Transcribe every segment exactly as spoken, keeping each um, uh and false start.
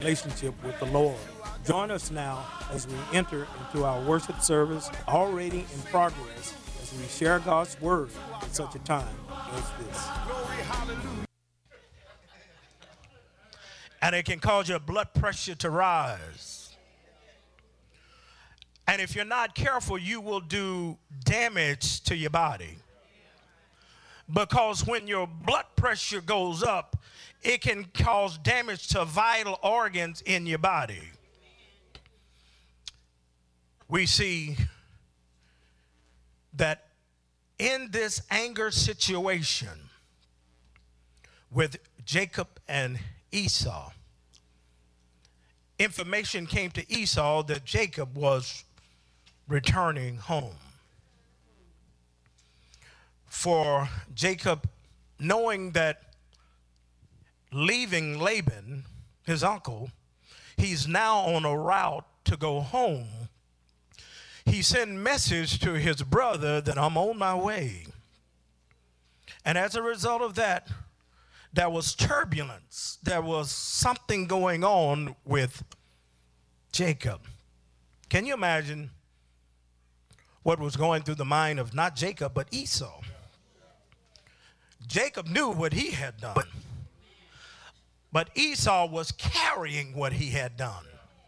relationship with the Lord. Join us now as we enter into our worship service, already in progress, as we share God's word at such a time as this. And it can cause your blood pressure to rise. And if you're not careful, you will do damage to your body. Because when your blood pressure goes up, it can cause damage to vital organs in your body. We see that in this anger situation with Jacob and Esau, information came to Esau that Jacob was returning home. For Jacob, knowing that leaving Laban, his uncle, he's now on a route to go home, he sent message to his brother that I'm on my way. And as a result of that, there was turbulence. There was something going on with Jacob. Can you imagine what was going through the mind of not Jacob, but Esau? Jacob knew what he had done, but Esau was carrying what he had done.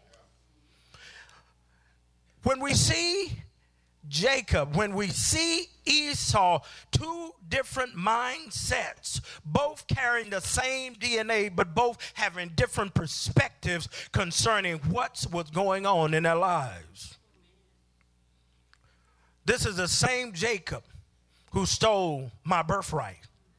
When we see Jacob, when we see Esau, two different mindsets, both carrying the same D N A, but both having different perspectives concerning what was going on in their lives. This is the same Jacob who stole my birthright.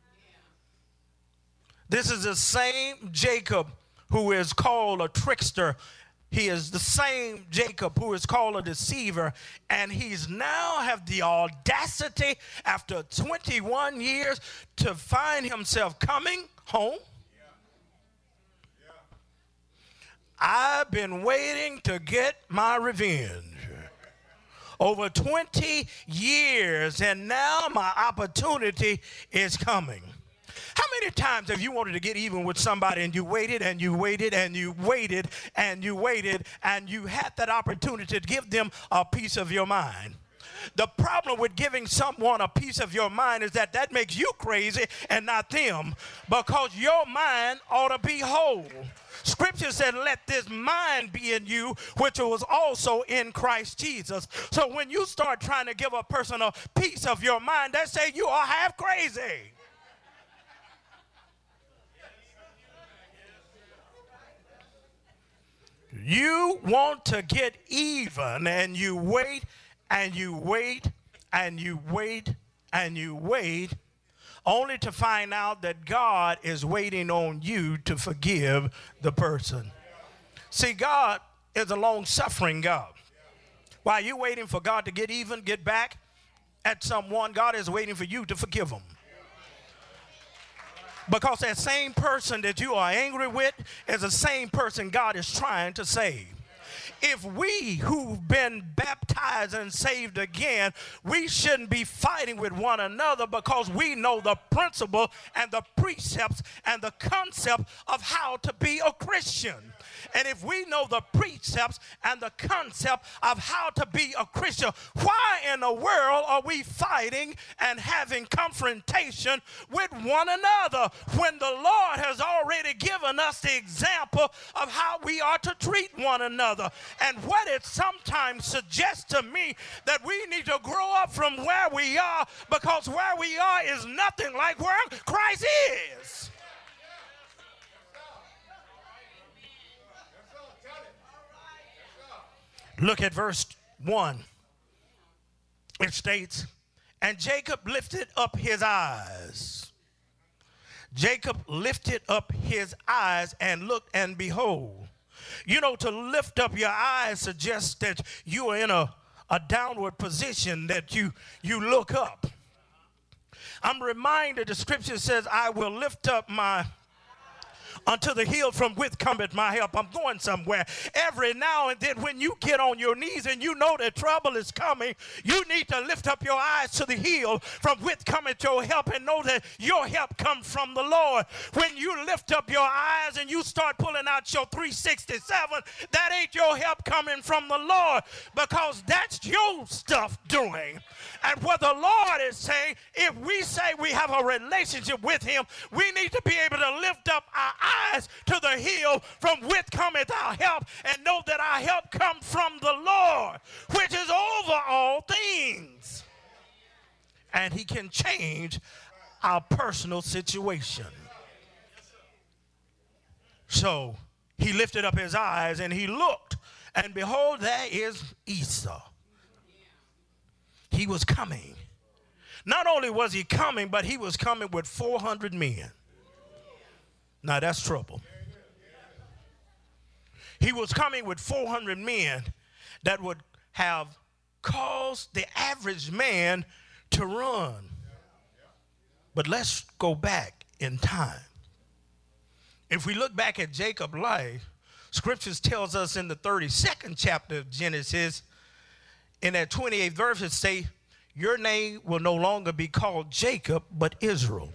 This is the same Jacob who is called a trickster. He is the same Jacob who is called a deceiver, and he's now have the audacity after twenty-one years to find himself coming home. Yeah. Yeah. I've been waiting to get my revenge over twenty years, and now my opportunity is coming. How many times have you wanted to get even with somebody and you waited and you waited and you waited and you waited and you had that opportunity to give them a piece of your mind? The problem with giving someone a piece of your mind is that that makes you crazy and not them, because your mind ought to be whole. Scripture said, let this mind be in you, which was also in Christ Jesus. So when you start trying to give a person a piece of your mind, they say you are half crazy. You want to get even, and you wait and you wait and you wait and you wait, only to find out that God is waiting on you to forgive the person. See, God is a long-suffering God. While you're waiting for God to get even, get back at someone, God is waiting for you to forgive them. Because that same person that you are angry with is the same person God is trying to save. If we who've been baptized and saved again, we shouldn't be fighting with one another, because we know the principle and the precepts and the concept of how to be a Christian. And if we know the precepts and the concept of how to be a Christian, why in the world are we fighting and having confrontation with one another when the Lord has already given us the example of how we are to treat one another? And what it sometimes suggests to me that we need to grow up from where we are, because where we are is nothing like where Christ is. Look at verse one. It states, and Jacob lifted up his eyes. Jacob lifted up his eyes and looked, and behold. You know, to lift up your eyes suggests that you are in a, a downward position, that you, you look up. I'm reminded the scripture says, I will lift up my Unto the hill from which cometh my help. I'm going somewhere. Every now and then when you get on your knees and you know that trouble is coming, you need to lift up your eyes to the hill from which cometh your help and know that your help comes from the Lord. When you lift up your eyes and you start pulling out your three sixty-seven, that ain't your help coming from the Lord, because that's your stuff doing. And what the Lord is saying, if we say we have a relationship with him, we need to be able to lift up our eyes to the hill from which cometh our help and know that our help comes from the Lord, which is over all things. And he can change our personal situation. So he lifted up his eyes and he looked, and behold, there is Esau. He was coming. Not only was he coming, but he was coming with four hundred men. Now that's trouble. He was coming with four hundred men that would have caused the average man to run. But let's go back in time. If we look back at Jacob's life, scriptures tells us in the thirty-second chapter of Genesis, in that twenty-eighth verse, it say, your name will no longer be called Jacob, but Israel.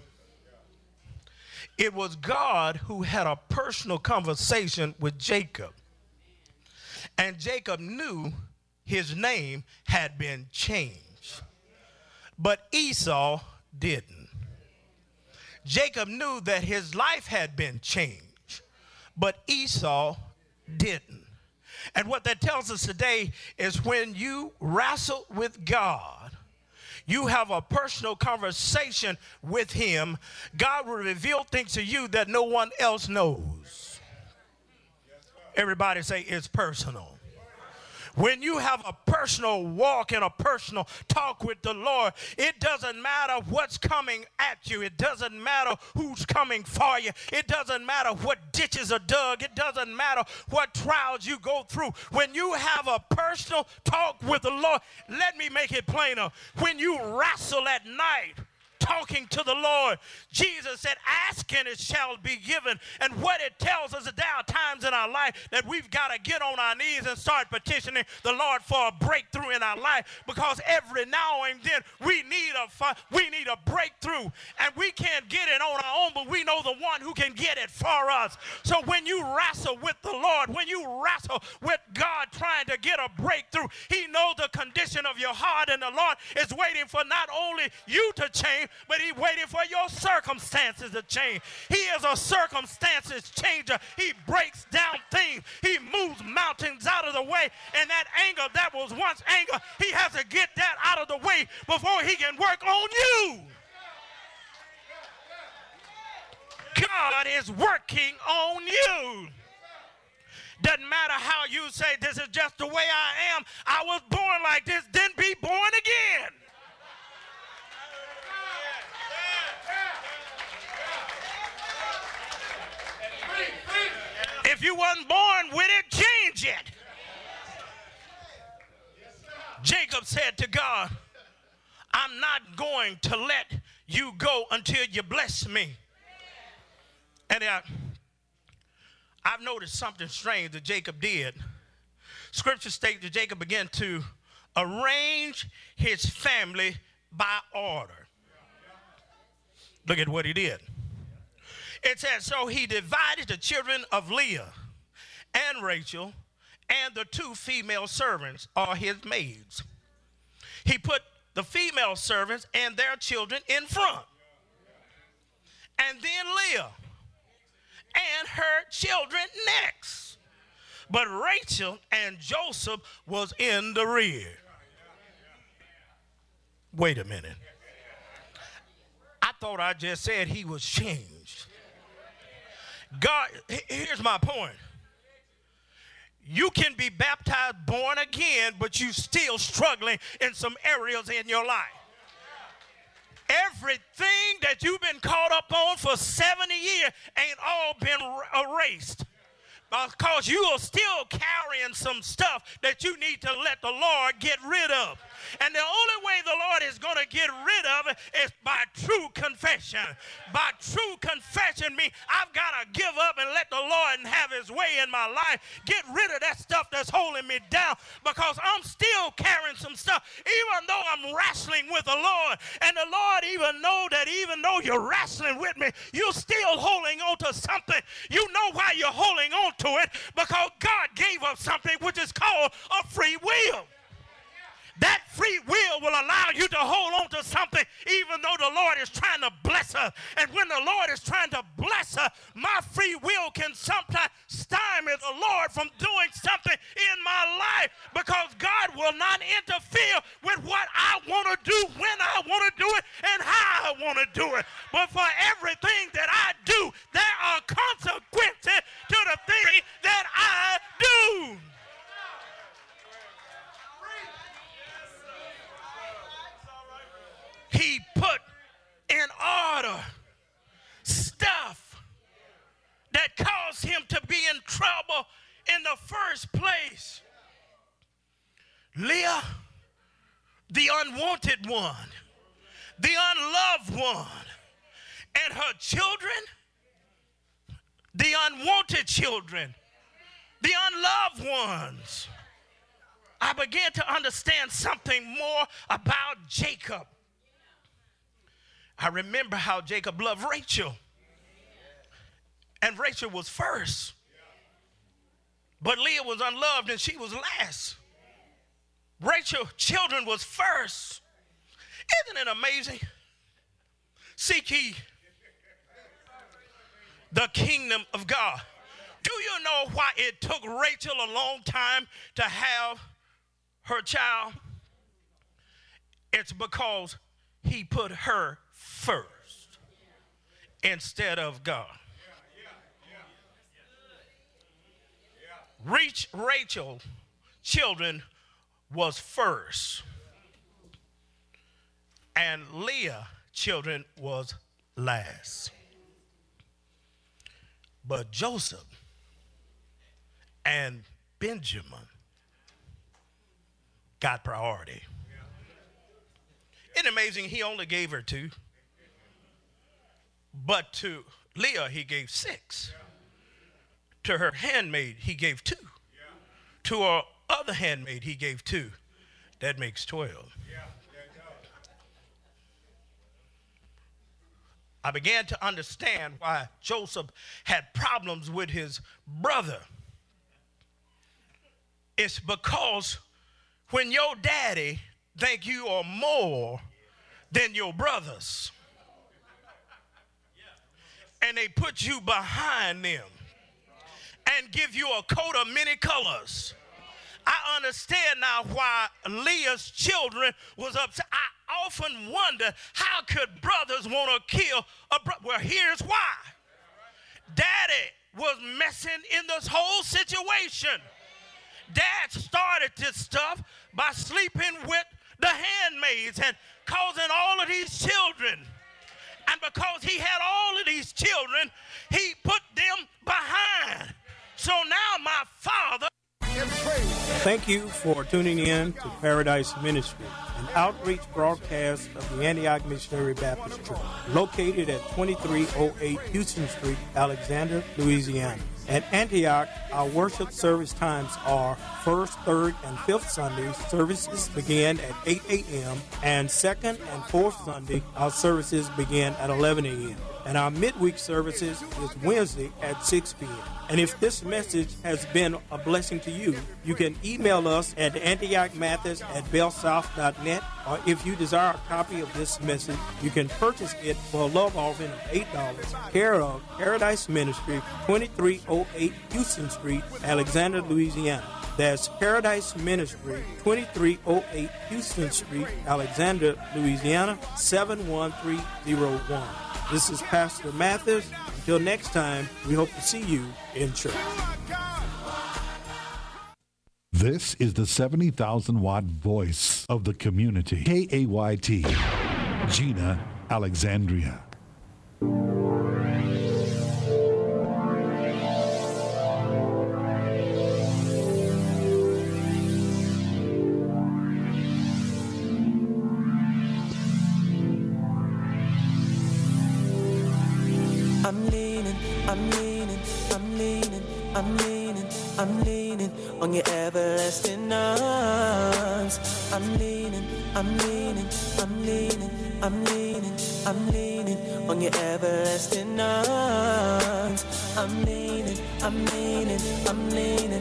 It was God who had a personal conversation with Jacob. And Jacob knew his name had been changed. But Esau didn't. Jacob knew that his life had been changed, but Esau didn't. And what that tells us today is when you wrestle with God, you have a personal conversation with him, God will reveal things to you that no one else knows. Everybody say it's personal. When you have a personal walk and a personal talk with the Lord, it doesn't matter what's coming at you. It doesn't matter who's coming for you. It doesn't matter what ditches are dug. It doesn't matter what trials you go through. When you have a personal talk with the Lord, let me make it plainer. When you wrestle at night, talking to the Lord, Jesus said, ask and it shall be given. And what it tells us is there are times in our life that we've got to get on our knees and start petitioning the Lord for a breakthrough in our life, because every now and then we need a we need a breakthrough, and we can't get it on our own, but we know the one who can get it for us. So when you wrestle with the Lord, when you wrestle with God trying to get a breakthrough, he knows the condition of your heart, and the Lord is waiting for not only you to change, but he's waiting for your circumstances to change. He is a circumstances changer. He breaks down things. He moves mountains out of the way. And that anger that was once anger, he has to get that out of the way before he can work on you. God is working on you. Doesn't matter how you say this is just the way I am. I was born like this, then be born again. If you wasn't born with it, change it. Jacob said to God, I'm not going to let you go until you bless me. And uh, I've noticed something strange that Jacob did. Scripture states that Jacob began to arrange his family by order. Look at what he did. It says, so he divided the children of Leah and Rachel and the two female servants, or his maids. He put the female servants and their children in front. And then Leah and her children next. But Rachel and Joseph was in the rear. Wait a minute. I thought I just said he was changed. God, here's my point. You can be baptized, born again, but you still struggling in some areas in your life. Everything that you've been caught up on for seventy years ain't all been erased, because you are still carrying some stuff that you need to let the Lord get rid of. And the only way the Lord is going to get rid of it is by true confession. By true confession means I've got to give up and let the Lord have his way in my life. Get rid of that stuff that's holding me down, because I'm still carrying some stuff, even though I'm wrestling with the Lord. And the Lord even know that even though you're wrestling with me, you're still holding on to something. You know why you're holding on to it? Because God gave us something which is called a free will. That free will will allow you to hold on to something even though the Lord is trying to bless us. And when the Lord is trying to bless us, my free will can sometimes stymie the Lord from doing something in my life, because God will not interfere with what I want to do, when I want to do it, and how I want to do it. But for everything that I do, there are consequences to the thing that I do. He put in order stuff that caused him to be in trouble in the first place. Leah, the unwanted one, the unloved one, and her children, the unwanted children, the unloved ones. I began to understand something more about Jacob. I remember how Jacob loved Rachel. And Rachel was first. But Leah was unloved and she was last. Rachel's children was first. Isn't it amazing? Seek ye the kingdom of God. Do you know why it took Rachel a long time to have her child? It's because he put her first instead of God. Reach Rachel children was first, and Leah children was last. But Joseph and Benjamin got priority. Isn't it amazing? He only gave her two. But to Leah, he gave six. To her handmaid, he gave two. To her other handmaid, he gave two. That makes twelve. I began to understand why Joseph had problems with his brother. It's because when your daddy think you are more than your brothers, and they put you behind them and give you a coat of many colors. I understand now why Leah's children was upset. I often wonder, how could brothers want to kill a brother? Well, here's why. Daddy was messing in this whole situation. Dad started this stuff by sleeping with the handmaids and causing all of these children. And because he had all of these children, he put them behind. So now my father... Thank you for tuning in to Paradise Ministry, an outreach broadcast of the Antioch Missionary Baptist Church, located at twenty-three oh eight Houston Street, Alexandria, Louisiana. At Antioch, our worship service times are first, third, and fifth Sundays. Services begin at eight a.m. and second and fourth Sunday, our services begin at eleven a.m. And our midweek services is Wednesday at six p.m. And if this message has been a blessing to you, you can email us at antioch mathis at bellsouth dot net, or if you desire a copy of this message, you can purchase it for a love offering of eight dollars, care of Paradise Ministry, twenty-three oh eight Houston Street, Alexandria, Louisiana. That's Paradise Ministry, twenty-three oh eight Houston Street, Alexandria, Louisiana, seven one three zero one. This is Pastor Mathis. Until next time, we hope to see you in church. This is the seventy thousand watt voice of the community. K A Y T, Gina, Alexandria. I'm leaning, I'm leaning, I'm leaning, I'm leaning on your everlasting arms. I'm leaning, I'm leaning, I'm leaning, I'm leaning, I'm leaning on your everlasting arms. I'm leaning, I'm leaning, I'm leaning.